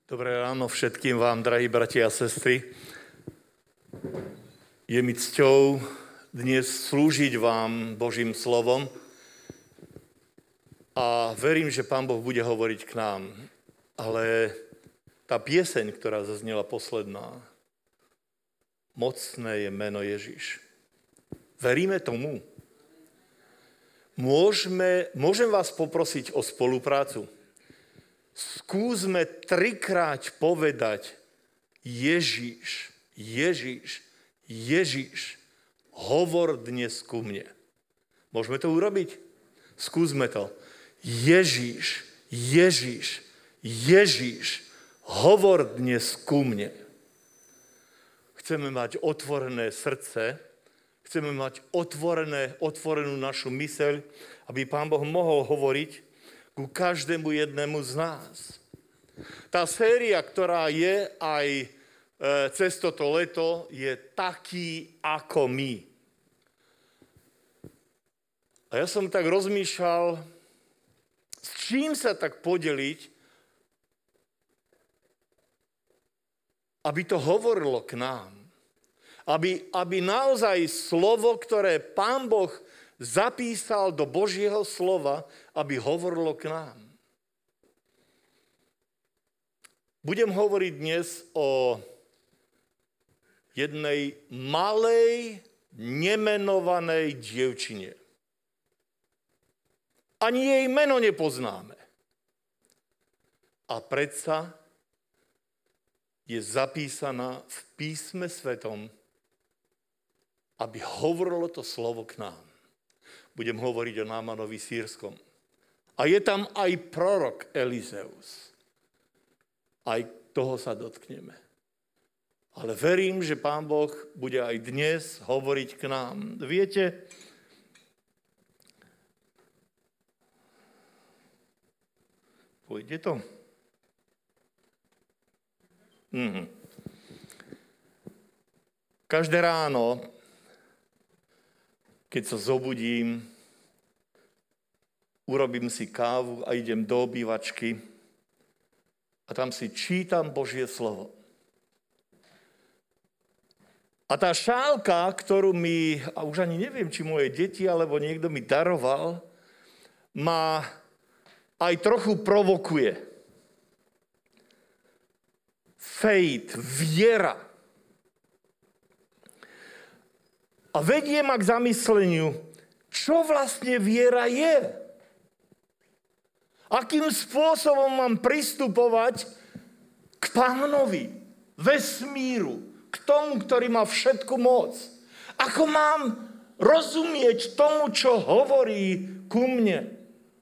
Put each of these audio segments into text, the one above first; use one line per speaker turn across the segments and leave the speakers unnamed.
Dobré ráno všetkým vám, drahí bratia a sestry. Je mi cťou dnes slúžiť vám Božím slovom a verím, že Pán Boh bude hovoriť k nám. Ale tá pieseň, ktorá zaznela posledná, mocné je meno Ježiš. Veríme tomu? Môžem vás poprosiť o spoluprácu? Skúsme 3-krát povedať Ježiš, Ježiš, Ježiš, hovor dnes ku mne. Môžeme to urobiť? Skúsme to. Ježiš, Ježiš, Ježiš, hovor dnes ku mne. Chceme mať otvorené srdce, chceme mať otvorenú našu myseľ, aby Pán Boh mohol hovoriť ku každému jednému z nás. Tá séria, ktorá je aj cez toto leto, je taký ako my. A ja som tak rozmýšľal, s čím sa tak podeliť, aby to hovorilo k nám. Aby naozaj slovo, ktoré Pán Boh zapísal do Božieho slova, aby hovorilo k nám. Budem hovoriť dnes o jednej malej, nemenovanej dievčine. Ani jej meno nepoznáme. A predsa je zapísaná v písme svetom, aby hovorilo to slovo k nám. Budem hovoriť o Námanovi Sýrskom. A je tam aj prorok Elizeus. Aj toho sa dotkneme. Ale verím, že Pán Boh bude aj dnes hovoriť k nám. Viete, pôjde to? Každé ráno, keď sa zobudím, urobím si kávu a idem do obývačky a tam si čítam Božie slovo. A tá šálka, ktorú mi, a už ani neviem, či moje deti alebo niekto mi daroval, ma aj trochu provokuje. Faith, viera. A vedie ma k zamysleniu, čo vlastne viera je. Akým spôsobom mám pristupovať k Pánovi, vesmíru, k tomu, ktorý má všetku moc. Ako mám rozumieť tomu, čo hovorí ku mne.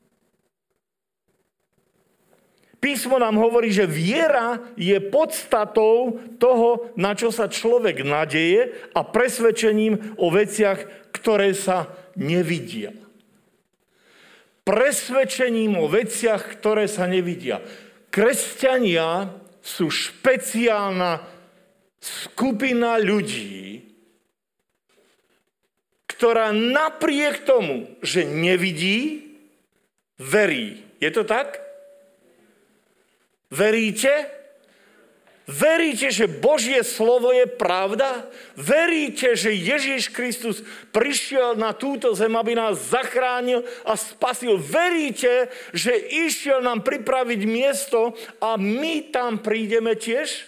Písmo nám hovorí, že viera je podstatou toho, na čo sa človek nadeje a presvedčením o veciach, ktoré sa nevidia. Presvedčením o veciach, ktoré sa nevidia. Kresťania sú špeciálna skupina ľudí, ktorá napriek tomu, že nevidí, verí. Je to tak? Veríte? Veríte, že Božie slovo je pravda? Veríte, že Ježiš Kristus prišiel na túto zem, aby nás zachránil a spasil? Veríte, že išiel nám pripraviť miesto a my tam prídeme tiež?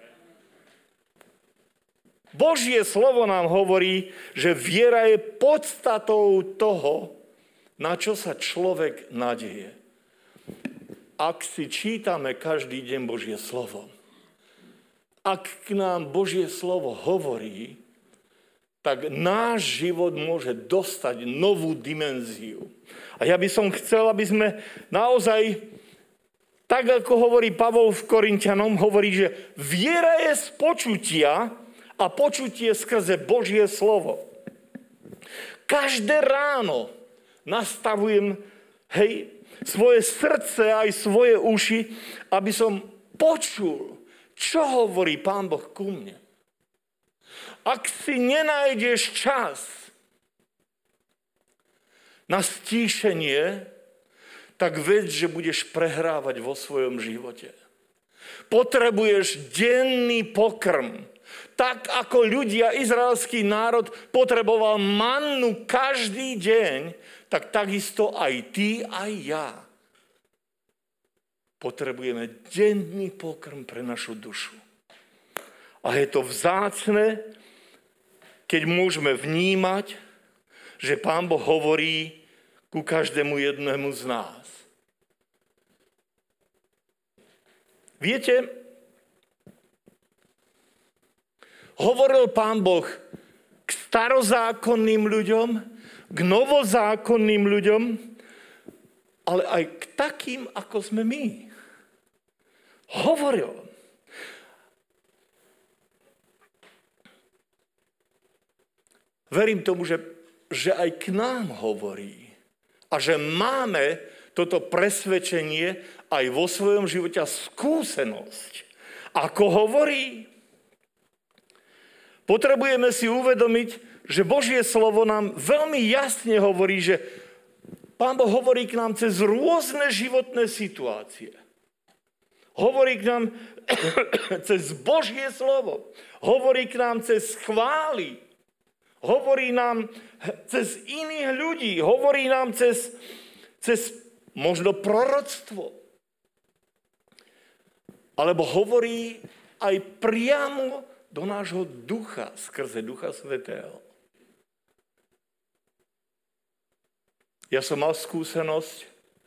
Božie slovo nám hovorí, že viera je podstatou toho, na čo sa človek nadeje. Ak si čítame každý deň Božie slovo, ak k nám Božie slovo hovorí, tak náš život môže dostať novú dimenziu. A ja by som chcel, aby sme naozaj, tak ako hovorí Pavol v Korinťanom, hovorí, že viera je z počutia a počutie skrze Božie slovo. Každé ráno nastavujem, svoje srdce aj svoje uši, aby som počul, čo hovorí Pán Boh ku mne. Ak si nenájdeš čas na stíšenie, tak veď, že budeš prehrávať vo svojom živote. Potrebuješ denný pokrm. Tak ako ľudia, izraelský národ potreboval mannu každý deň, tak takisto aj ty, aj ja. Potrebujeme denný pokrm pre našu dušu. A je to vzácne, keď môžeme vnímať, že Pán Boh hovorí ku každému jednému z nás. Viete, hovoril Pán Boh k starozákonným ľuďom, k novozákonným ľuďom, ale aj k takým, ako sme my. Hovoril. Verím tomu, že aj k nám hovorí. A že máme toto presvedčenie aj vo svojom živote a skúsenosť. Ako hovorí? Potrebujeme si uvedomiť, že Božie slovo nám veľmi jasne hovorí, že Pán Boh hovorí k nám cez rôzne životné situácie. Hovorí k nám cez Božie slovo. Hovorí k nám cez chvály. Hovorí nám cez iných ľudí. Hovorí nám cez možno proroctvo. Alebo hovorí aj priamo do nášho ducha, skrze Ducha Svätého. Ja som mal skúsenosť,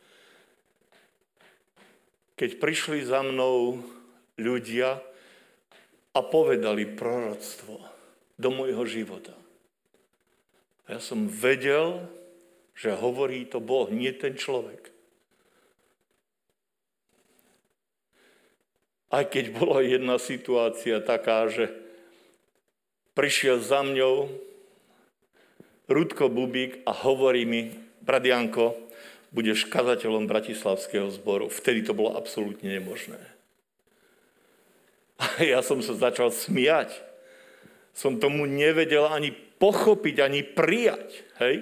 keď prišli za mnou ľudia a povedali proroctvo do môjho života. A ja som vedel, že hovorí to Boh, nie ten človek. Aj keď bola jedna situácia taká, že prišiel za mňou Rudko Bubík a hovorí mi: brat Janko, budeš kazateľom Bratislavského zboru. Vtedy to bolo absolútne nemožné. A ja som sa začal smiať. Som tomu nevedel ani pochopiť, ani prijať. Hej?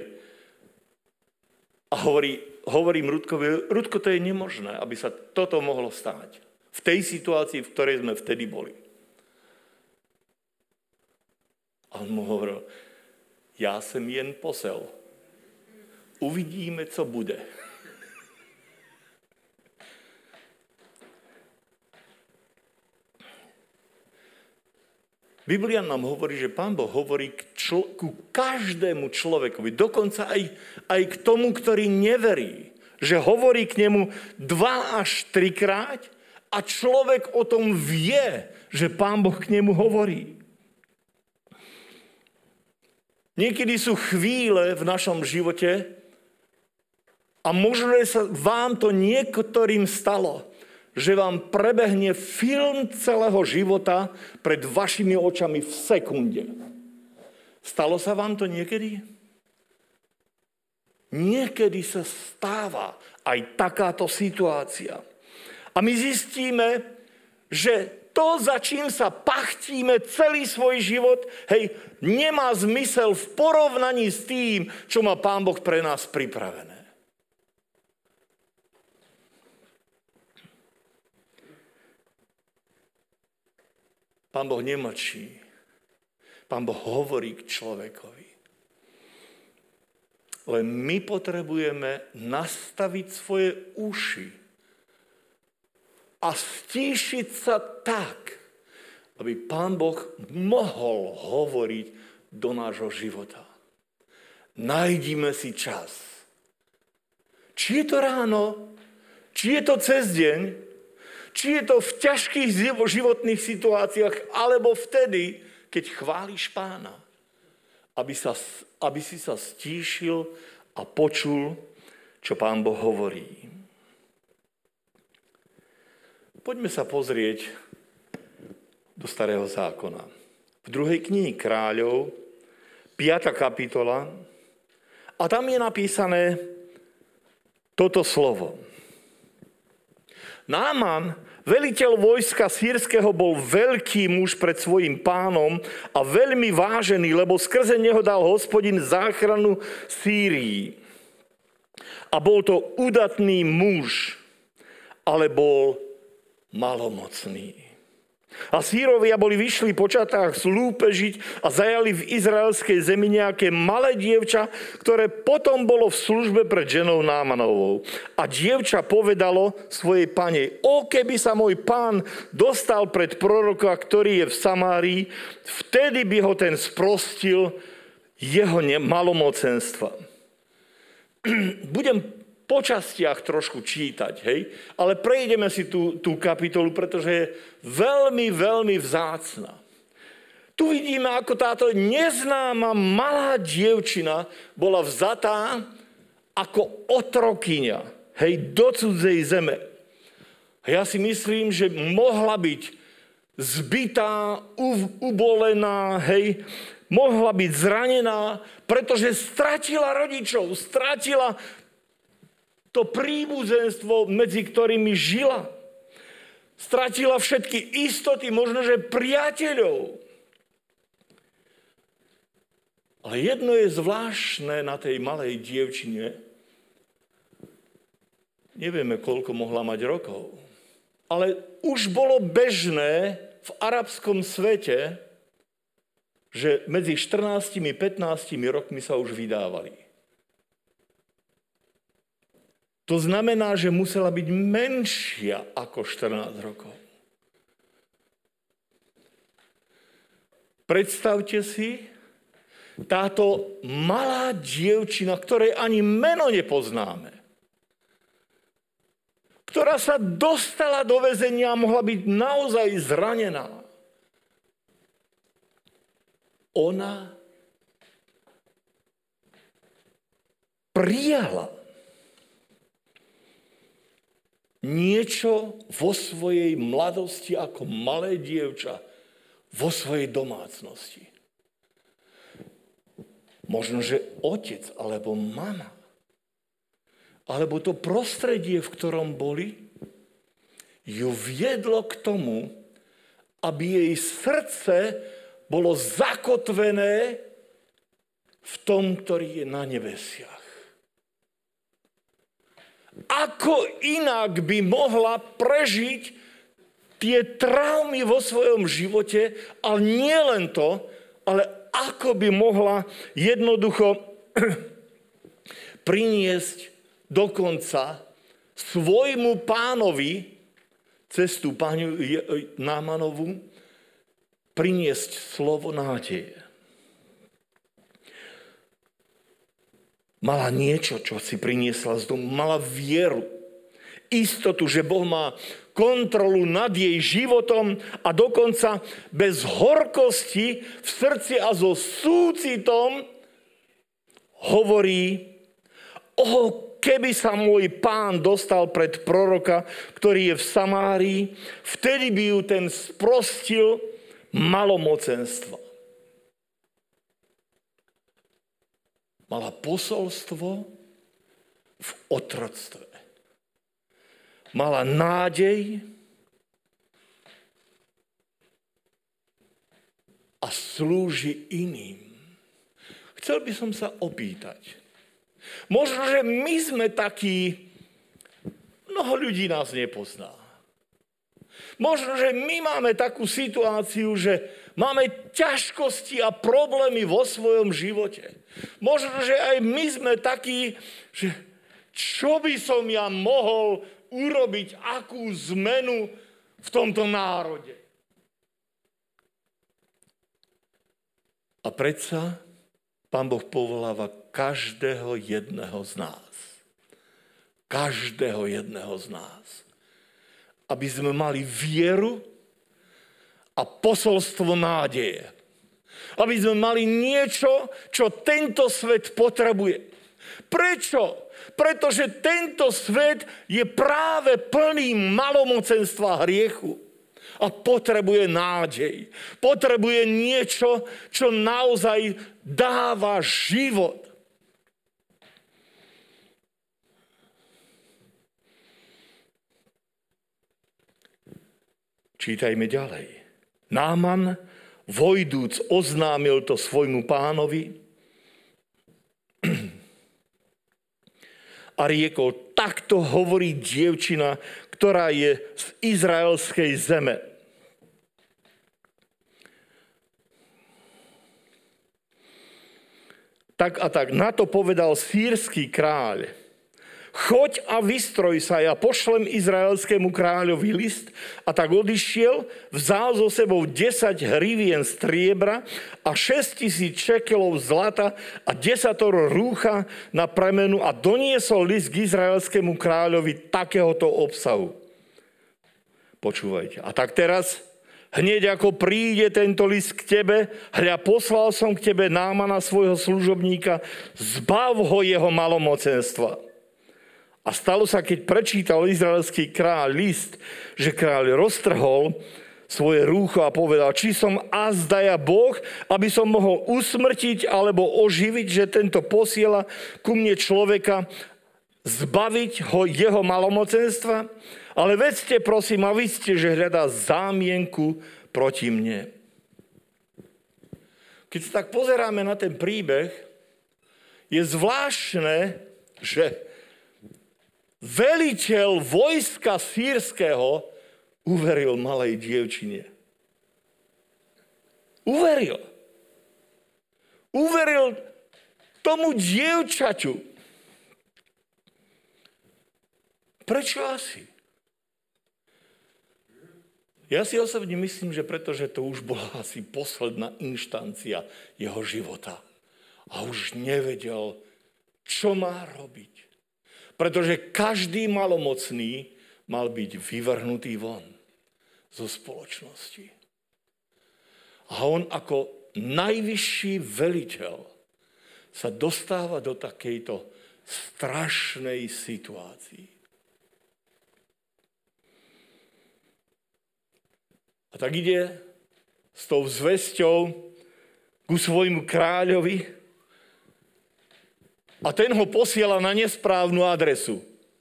A hovorím Rudkovi: Rudko, to je nemožné, aby sa toto mohlo stať. V tej situácii, v ktorej sme vtedy boli. A on mu hovoril: ja som jen posel. Uvidíme, co bude. Biblia nám hovorí, že Pán Boh hovorí ku každému človekovi, dokonca aj k tomu, ktorý neverí, že hovorí k nemu 2 až 3 krát a človek o tom vie, že Pán Boh k nemu hovorí. Niekedy sú chvíle v našom živote a možno sa vám to niektorým stalo, že vám prebehne film celého života pred vašimi očami v sekunde. Stalo sa vám to niekedy? Niekedy sa stáva aj takáto situácia. A my zistíme, že to, za čím sa pachtíme celý svoj život, nemá zmysel v porovnaní s tým, čo má Pán Boh pre nás pripravené. Pán Boh nemlčí. Pán Boh hovorí k človekovi. Len my potrebujeme nastaviť svoje uši a stíšiť sa tak, aby Pán Boh mohol hovoriť do nášho života. Najdime si čas. Či je to ráno, či je to cez deň, či je to v ťažkých životných situáciách, alebo vtedy, keď chváliš Pána, aby si sa stíšil a počul, čo Pán Boh hovorí. Poďme sa pozrieť do Starého zákona. V 2. knihe Kráľov, 5. kapitola, a tam je napísané toto slovo. Náman, veliteľ vojska sýrskeho, bol veľký muž pred svojím pánom a veľmi vážený, lebo skrze neho dal Hospodin záchranu Sýrii. A bol to udatný muž, ale bol malomocný. Asýrovia boli vyšli po čatách slúpežiť a zajali v izraelskej zemi nejaké malé dievča, ktoré potom bolo v službe pred ženou Námanovou. A dievča povedalo svojej pane: o, keby sa môj pán dostal pred proroka, ktorý je v Samárii, vtedy by ho ten sprostil jeho malomocenstva. Budem po častiach trošku čítať, hej? Ale prejdeme si tú kapitolu, pretože je veľmi, veľmi vzácna. Tu vidíme, ako táto neznáma malá dievčina bola vzatá ako otrokyňa, hej, do cudzej zeme. A ja si myslím, že mohla byť zbitá, ubolená, hej, mohla byť zranená, pretože stratila rodičov, stratila to príbuzenstvo, medzi ktorými žila. Stratila všetky istoty, možno, že priateľov. Ale jedno je zvláštne na tej malej dievčine. Nevieme, koľko mohla mať rokov. Ale už bolo bežné v arabskom svete, že medzi 14 a 15 rokmi sa už vydávali. To znamená, že musela byť menšia ako 14 rokov. Predstavte si, táto malá dievčina, ktorej ani meno nepoznáme, ktorá sa dostala do väzenia a mohla byť naozaj zranená. Ona prijala niečo vo svojej mladosti ako malé dievča vo svojej domácnosti. Možno, že otec alebo mama, alebo to prostredie, v ktorom boli, ju viedlo k tomu, aby jej srdce bolo zakotvené v tom, ktorý je na nebesiach. Ako inak by mohla prežiť tie traumy vo svojom živote, ale nie len to, ale ako by mohla jednoducho priniesť dokonca svojmu pánovi cez tú pani Námanovú priniesť slovo nádeje. Mala niečo, čo si priniesla z domu. Mala vieru. Istotu, že Boh má kontrolu nad jej životom a dokonca bez horkosti v srdci a so súcitom hovorí: o, keby sa môj pán dostal pred proroka, ktorý je v Samárii, vtedy by ju ten sprostil malomocenstva. Mala posolstvo v otroctve. Mala nádej a slúži iným. Chcel by som sa opýtať. Možno, že my sme takí, mnoho ľudí nás nepozná. Možno, že my máme takú situáciu, že máme ťažkosti a problémy vo svojom živote. Možno, že aj my sme takí, že čo by som ja mohol urobiť, akú zmenu v tomto národe. A predsa Pán Boh povoláva každého jedného z nás. Každého jedného z nás. Aby sme mali vieru a posolstvo nádeje. Aby sme mali niečo, čo tento svet potrebuje. Prečo? Pretože tento svet je práve plný malomocenstva a hriechu. A potrebuje nádej. Potrebuje niečo, čo naozaj dáva život. Čítajme ďalej. Náman, vojdúc, oznámil to svojmu pánovi a riekol: takto hovorí dievčina, ktorá je z izraelskej zeme. Tak a tak, na to povedal sýrsky kráľ: choď a vystroj sa, ja pošlem izraelskému kráľovi list. A tak odišiel, vzal so sebou 10 hrivien striebra a 6,000 šekelov zlata a 10 rúcha na premenu a doniesol list k izraelskému kráľovi takéhoto obsahu. Počúvajte. A tak teraz, hneď ako príde tento list k tebe, hľa, poslal som k tebe Námana, svojho služobníka, zbav ho jeho malomocenstva. A stalo sa, keď prečítal izraelský kráľ list, že kráľ roztrhol svoje rúcho a povedal: či som azdaja Boh, aby som mohol usmrtiť alebo oživiť, že tento posiela ku mne človeka, zbaviť ho jeho malomocenstva? Ale vedzte, prosím, a vidzte, že hľadá zámienku proti mne. Keď sa tak pozeráme na ten príbeh, je zvláštne, že veliteľ vojska sýrskeho uveril malej dievčine. Uveril. Uveril tomu dievčaťu. Prečo asi? Ja si osobne myslím, že pretože to už bola asi posledná inštancia jeho života. A už nevedel, čo má robiť. Pretože každý malomocný mal byť vyvrhnutý von zo spoločnosti. A on ako najvyšší veliteľ sa dostáva do takejto strašnej situácii. A tak ide s tou zvesťou ku svojmu kráľovi a ten ho posiela na nesprávnu adresu.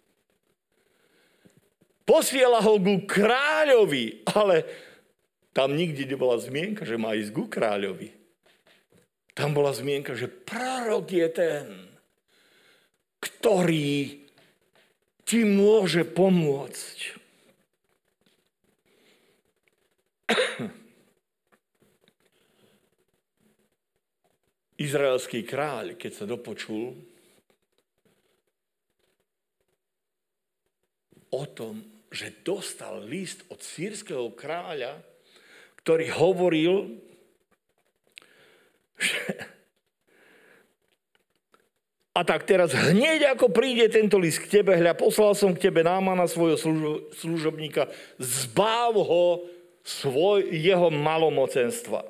Posiela ho ku kráľovi, ale tam nikdy nebola zmienka, že má ísť ku kráľovi. Tam bola zmienka, že prorok je ten, ktorý ti môže pomôcť. Izraelský kráľ, keď sa dopočul o tom, že dostal list od sýrskeho kráľa, ktorý hovoril, že a tak teraz hneď ako príde tento list k tebe, hľa, poslal som k tebe Námana, svojho služobníka, zbav ho jeho malomocenstva.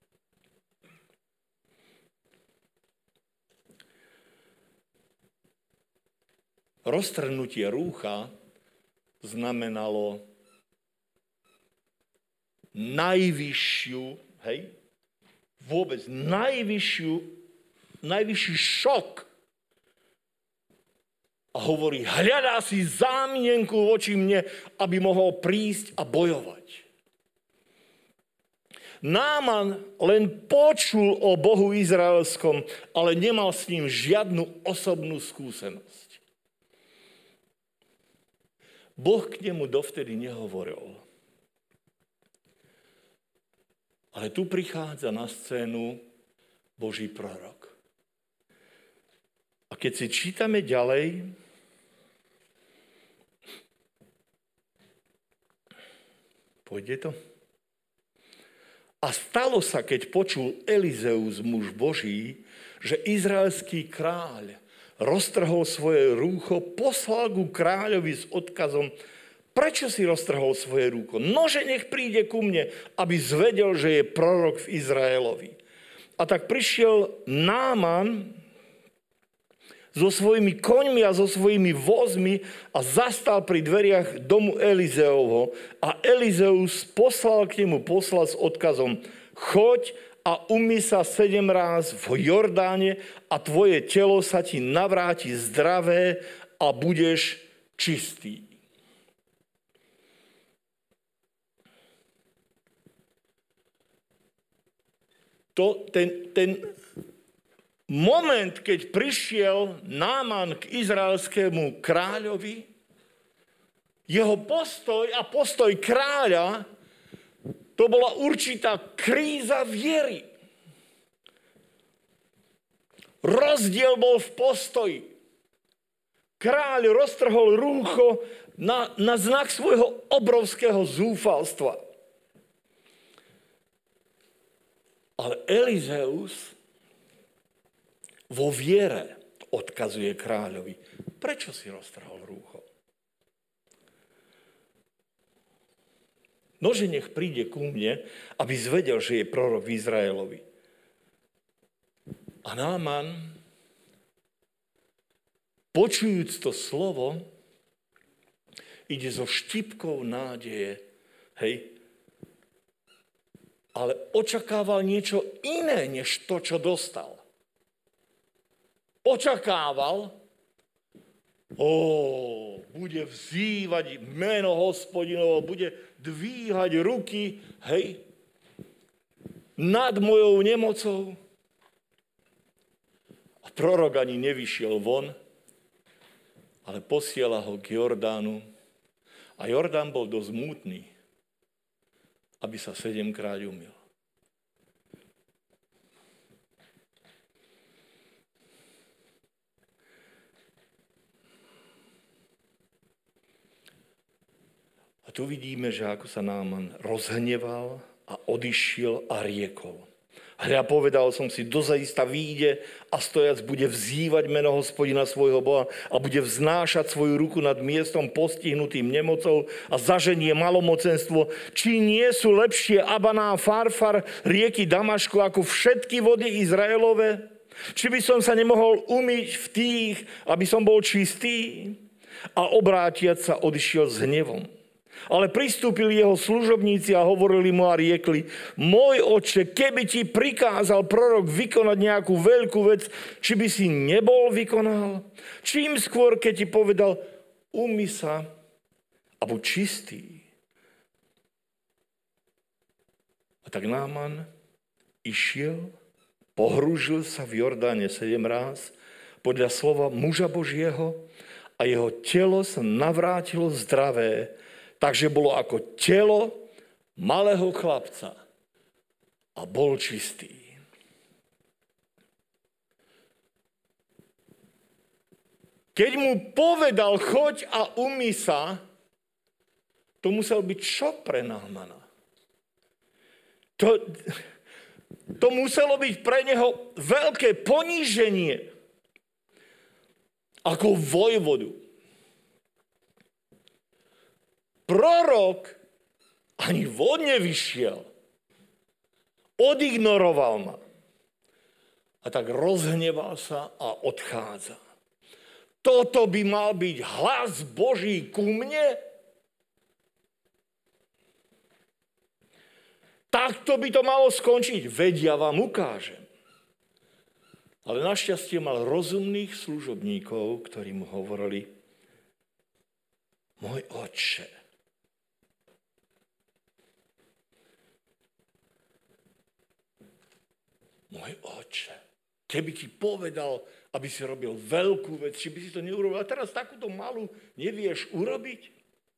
Roztrhnutie rúcha znamenalo najvyššiu, vôbec najvyšší šok. A hovorí, hľadá si zámienku voči mne, aby mohol prísť a bojovať. Náman len počul o Bohu izraelskom, ale nemal s ním žiadnu osobnú skúsenosť. Boh k nemu dovtedy nehovoril. Ale tu prichádza na scénu Boží prorok. A keď si čítame ďalej, pôjde to? A stalo sa, keď počul Elizeus, muž Boží, že izraelský kráľ roztrhol svoje rúcho, poslal ku kráľovi s odkazom: prečo si roztrhol svoje rúcho? Nože nech príde ku mne, aby zvedel, že je prorok v Izraelovi. A tak prišiel Náman so svojimi koňmi a so svojimi vozmi a zastal pri dveriach domu Elizeovho. A Elizeus poslal k nemu posla s odkazom: choď a umyj sa 7 ráz v Jordáne a tvoje telo sa ti navráti zdravé a budeš čistý. Ten moment, keď prišiel Náman k izraelskému kráľovi, Jeho postoj a postoj kráľa, to bola určitá kríza viery. Rozdiel bol v postoji. Kráľ roztrhol rúcho na znak svojho obrovského zúfalstva. Ale Elizeus vo viere odkazuje kráľovi. Prečo si roztrhol rúcho? Nože nech príde ku mne, aby zvedel, že je prorok v Izraelovi. A Náman, počujúc to slovo, ide so štipkou nádeje, hej, ale očakával niečo iné, než to, čo dostal. Očakával, bude vzývať meno Hospodinovo, bude dvíhať ruky, hej, nad mojou nemocou. A prorok ani nevyšiel von, ale posiela ho k Jordánu. A Jordán bol dosť mútny, aby sa 7-krát umyl. A tu vidíme, že ako sa Náman rozhneval a odišiel a riekol. Hľa, povedal som si, dozaista vyjde a stojac bude vzývať meno Hospodina svojho Boha a bude vznášať svoju ruku nad miestom postihnutým nemocou a zaženie malomocenstvo. Či nie sú lepšie Abana a Farfar rieky Damašku ako všetky vody Izraelove? Či by som sa nemohol umyť v tých, aby som bol čistý? A obrátiac sa odišiel s hnevom. Ale pristúpili jeho služobníci a hovorili mu a riekli, môj otče, keby ti prikázal prorok vykonať nejakú veľkú vec, či by si nebol vykonal? Čím skôr, keď ti povedal, umyj sa a buď čistý. A tak Náman išiel, pohrúžil sa v Jordáne 7 ráz podľa slova muža Božieho a jeho telo sa navrátilo zdravé, takže bolo ako telo malého chlapca a bol čistý. Keď mu povedal, choď a umyj sa, to musel byť šok pre Námana. To muselo byť pre neho veľké poníženie ako vojvodu. Prorok ani von nevyšiel. Odignoroval ma. A tak rozhneval sa a odchádza. Toto by mal byť hlas Boží ku mne? Takto by to malo skončiť. Veď ja vám ukážem. Ale našťastie mal rozumných služobníkov, ktorí mu hovorili, môj otče, môj otče, keby ti povedal, aby si robil veľkú vec, či by si to neurobil, a teraz takúto malú nevieš urobiť?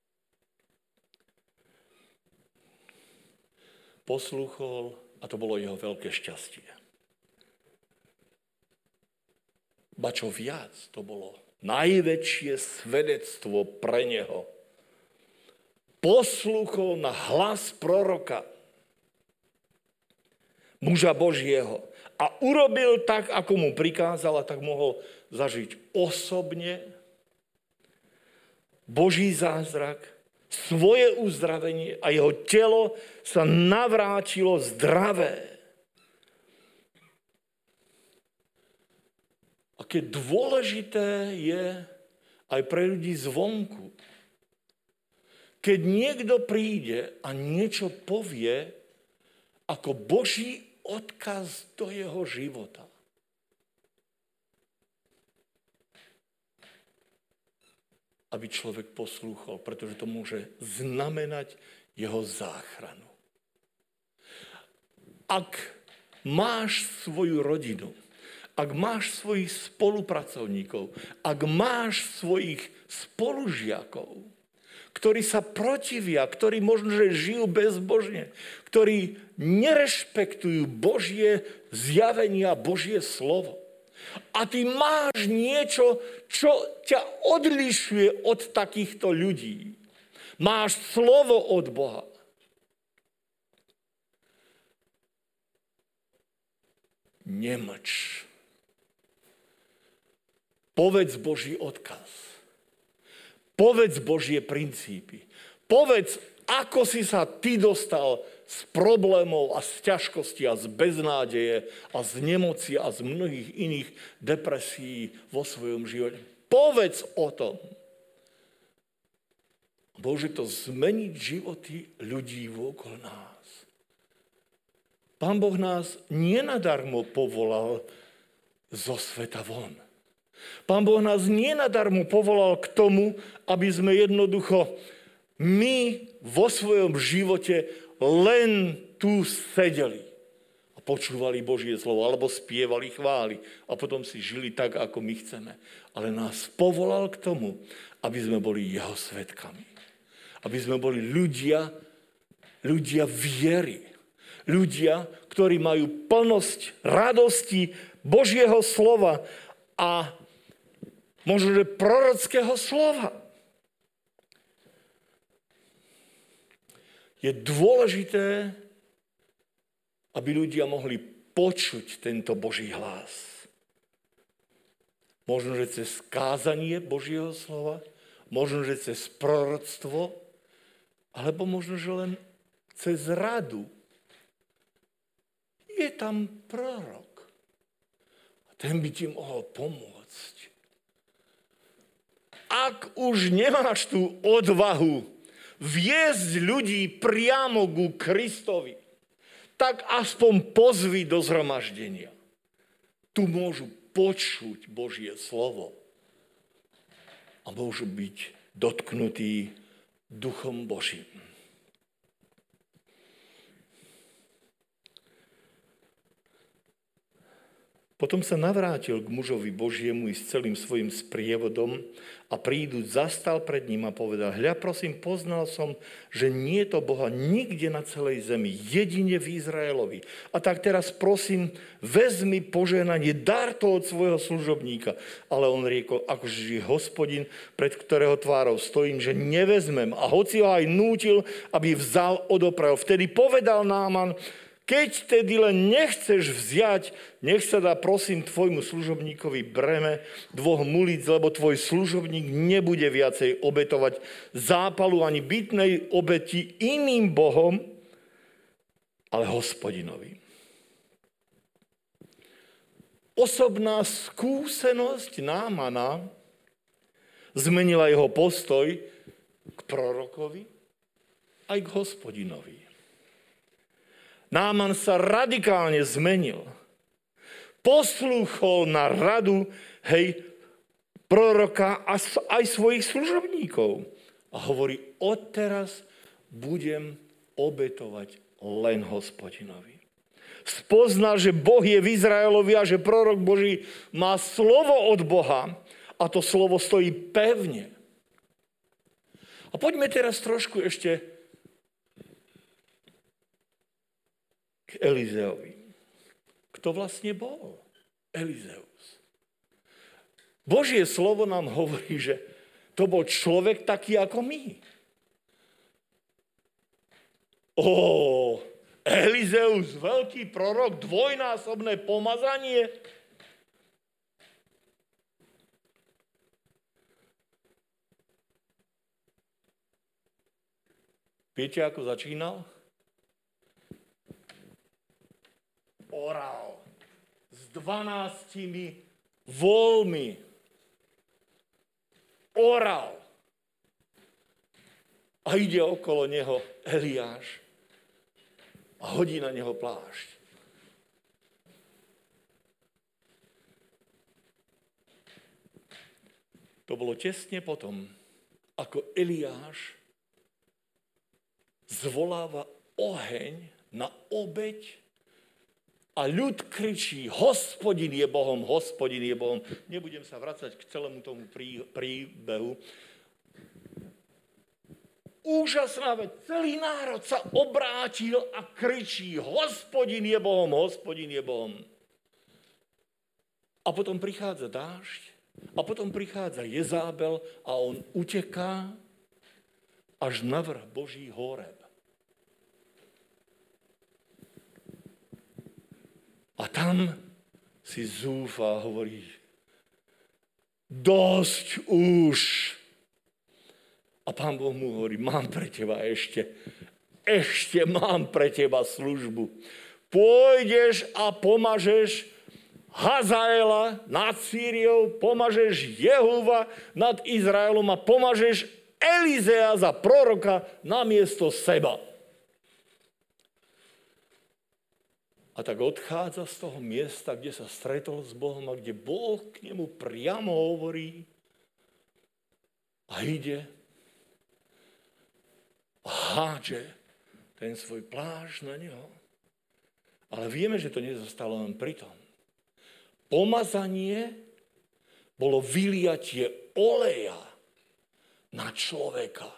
Poslúchol a to bolo jeho veľké šťastie. Ba čo viac, to bolo najväčšie svedectvo pre neho. Poslúchol na hlas proroka, muža Božieho. A urobil tak, ako mu prikázal, a tak mohol zažiť osobne Boží zázrak, svoje uzdravenie a jeho telo sa navrátilo zdravé. Aké dôležité je aj pre ľudí zvonku. Keď niekto príde a niečo povie ako Boží odkaz do jeho života. Aby človek poslúchol, pretože to môže znamenať jeho záchranu. Ak máš svoju rodinu, ak máš svojich spolupracovníkov, ak máš svojich spolužiakov, ktorí sa protivia, ktorí možno, že žijú bezbožne, ktorí nerešpektujú Božie zjavenia, Božie slovo. A ty máš niečo, čo ťa odlišuje od takýchto ľudí. Máš slovo od Boha. Nemlč. Povedz Boží odkaz. Povedz Božie princípy. Povedz, ako si sa ty dostal z problémov a z ťažkosti a z beznádeje a z nemoci a z mnohých iných depresií vo svojom živote. Povedz o tom. Môže to zmeniť životy ľudí okolo nás. Pán Boh nás nenadarmo povolal zo sveta von. Pán Boh nás nenadarmo povolal k tomu, aby sme jednoducho my vo svojom živote len tu sedeli a počúvali Božie slovo, alebo spievali chvály a potom si žili tak, ako my chceme. Ale nás povolal k tomu, aby sme boli jeho svedkami. Aby sme boli ľudia viery. Ľudia, ktorí majú plnosť radosti Božieho slova a možno, že prorockého slova. Je dôležité, aby ľudia mohli počuť tento Boží hlas. Možno, že cez kázanie Božieho slova, možno, že cez proroctvo, alebo možno, že len cez radu. Je tam prorok. A ten by ti mohol pomôcť. Ak už nemáš tú odvahu viesť ľudí priamo ku Kristovi, tak aspoň pozvi do zhromaždenia. Tu môžu počuť Božie slovo a môžu byť dotknutí Duchom Božím. Potom sa navrátil k mužovi Božiemu i s celým svojim sprievodom a príduť zastal pred ním a povedal: hľa, prosím, poznal som, že nie je to Boha nikde na celej zemi, jedine v Izraelovi. A tak teraz prosím, vezmi požehnanie, dar to od svojho služobníka. Ale on riekol: akože je Hospodin, pred ktorého tvárou stojím, že nevezmem. A hoci ho aj nútil, aby vzal, odoprel. Vtedy povedal Náman: keď tedy len nechceš vziať, nech sa dá, prosím, tvojmu služobníkovi breme 2 mulíc, lebo tvoj služobník nebude viacej obetovať zápalu ani bytnej obeti iným bohom, ale Hospodinovi. Osobná skúsenosť Námana zmenila jeho postoj k prorokovi aj k Hospodinovi. Náman sa radikálne zmenil. Poslúchol na radu, proroka a aj svojich služobníkov. A hovorí: odteraz budem obetovať len Hospodinovi. Spoznal, že Boh je v Izraelovi a že prorok Boží má slovo od Boha a to slovo stojí pevne. A poďme teraz trošku ešte k Elizeovi. Kto vlastne bol Elizeus? Božie slovo nám hovorí, že to bol človek taký ako my. Elizeus, veľký prorok, dvojnásobné pomazanie. Viete, ako začínal? Oral s 12 voľmi. Oral. A ide okolo neho Eliáš a hodí na neho plášť. To bolo tesne potom, ako Eliáš zvoláva oheň na obeť a ľud kričí: Hospodin je Bohom, Hospodin je Bohom. Nebudem sa vracať k celému tomu príbehu. úžasná vec. Celý národ sa obrátil a kričí, Hospodin je Bohom, Hospodin je Bohom. A potom prichádza dážď, a potom prichádza Jezábel a on uteká až na vrch Boží Horeb. A tam si zúfa a hovorí, dosť už. A Pán Boh mu hovorí, mám pre teba ešte mám pre teba službu. Pôjdeš a pomažeš Hazaela nad Sýriou, pomažeš Jehuva nad Izraelom a pomažeš Elizea za proroka namiesto seba. A tak odchádza z toho miesta, kde sa stretol s Bohom a kde Boh k nemu priamo hovorí a ide a hádže ten svoj plášť na neho. Ale vieme, že to nezostalo len pri tom. Pomazanie bolo vyliatie oleja na človeka.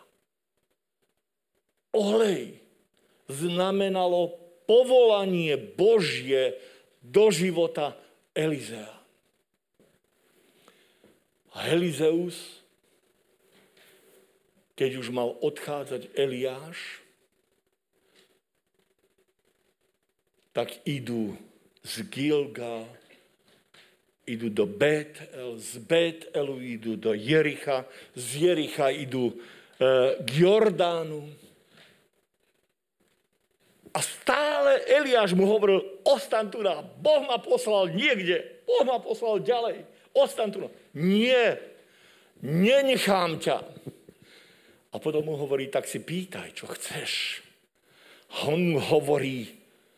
Olej znamenalo povolanie Božie do života Elizea. A Elizeus, keď už mal odchádzať Eliáš, tak idú z Gilgal, idú do Bet-El, z Bet-Elu idú do Jericha, z Jericha idú k Jordánu. A stále Eliáš mu hovoril, ostaň tu, Boh ma poslal niekde, Boh ma poslal ďalej, ostaň tu. Nie, nenechám ťa. A potom mu hovorí, tak si pýtaj, čo chceš. A on mu hovorí,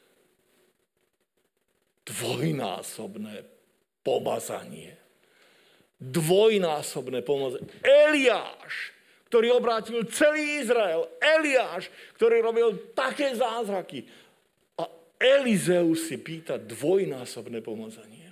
dvojnásobné pomazanie. Dvojnásobné pomazanie. Eliáš, ktorý obrátil celý Izrael. Eliáš, ktorý robil také zázraky. A Elizeus si pýta dvojnásobné pomazanie.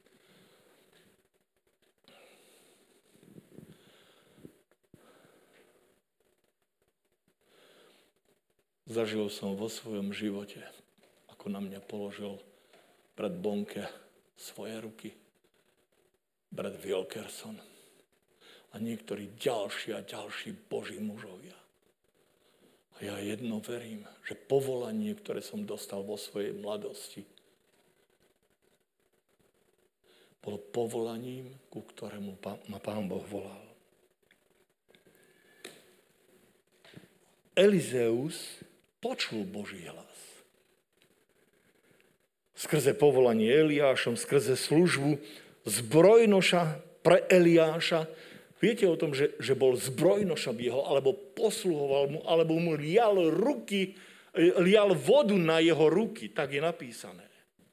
Zažil som vo svojom živote, ako na mňa položil brat Bonke svoje ruky. Brat Wilkerson. A niektorí ďalší a ďalší Boží mužovia. A ja jedno verím, že povolanie, ktoré som dostal vo svojej mladosti, bolo povolaním, ku ktorému ma Pán Boh volal. Elizeus počul Boží hlas. Skrze povolanie Eliášom, skrze službu zbrojnoša pre Eliáša. Viete o tom, že bol zbrojnoša jeho, alebo posluhoval mu, alebo mu lial vodu na jeho ruky. Tak je napísané.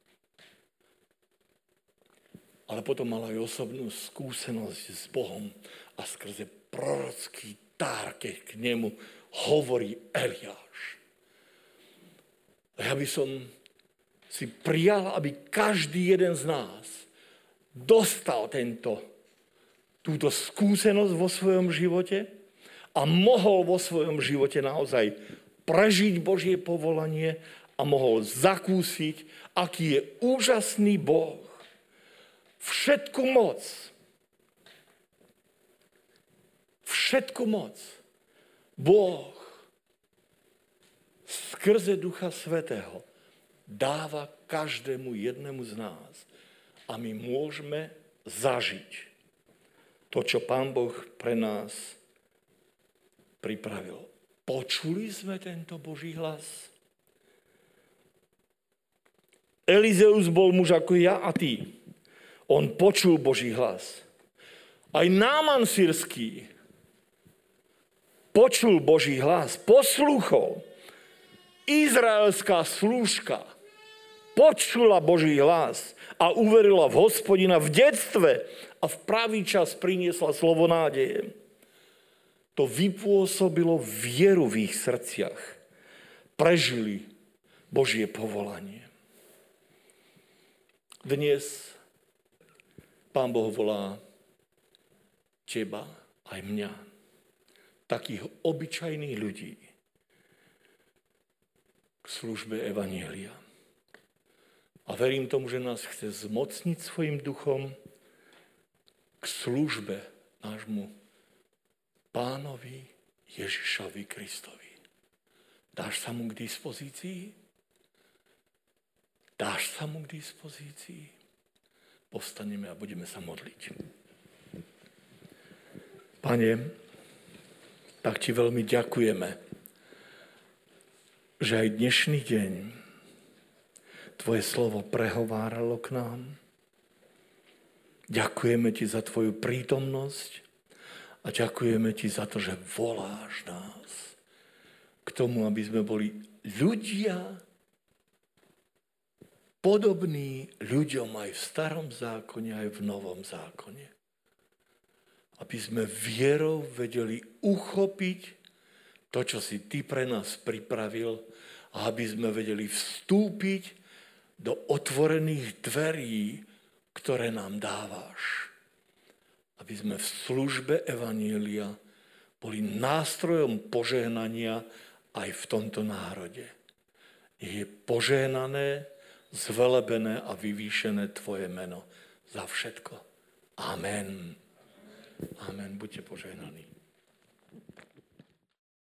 Ale potom mal aj osobnú skúsenosť s Bohom a skrze prorocký dar, keď k nemu hovorí Eliáš. A ja by som si prijal, aby každý jeden z nás dostal túto skúsenosť vo svojom živote a mohol vo svojom živote naozaj prežiť Božie povolanie a mohol zakúsiť, aký je úžasný Boh. Všetku moc Boh skrze Ducha Svätého dáva každému jednému z nás a my môžeme zažiť to, čo Pán Boh pre nás pripravil. Počuli sme tento Boží hlas? Elizeus bol muž ako ja a ty. On počul Boží hlas. Aj Náman sýrsky počul Boží hlas, poslúchol. Izraelská slúžka počula Boží hlas a uverila v Hospodina v detstve a v pravý čas priniesla slovo nádeje. To vypôsobilo vieru v ich srdciach. Prežili Božie povolanie. Dnes Pán Boh volá teba aj mňa. takých obyčajných ľudí k službe evanjelia. A verím tomu, že nás chce zmocniť svojim duchom k službe nášmu Pánovi Ježišovi Kristovi. Dáš sa mu k dispozícii? Dáš sa mu k dispozícii? Povstaneme a budeme sa modliť. Pane, tak ti veľmi ďakujeme, že aj dnešný deň tvoje slovo prehováralo k nám. Ďakujeme ti za tvoju prítomnosť a ďakujeme ti za to, že voláš nás k tomu, aby sme boli ľudia podobní ľuďom aj v starom zákone, aj v novom zákone. Aby sme vierou vedeli uchopiť to, čo si ty pre nás pripravil, a aby sme vedeli vstúpiť do otvorených dverí, ktoré nám dávaš. Aby sme v službe evanjelia boli nástrojom požehnania aj v tomto národe. Je požehnané, zvelebené a vyvýšené tvoje meno za všetko. Amen. Amen. Buďte požehnaní.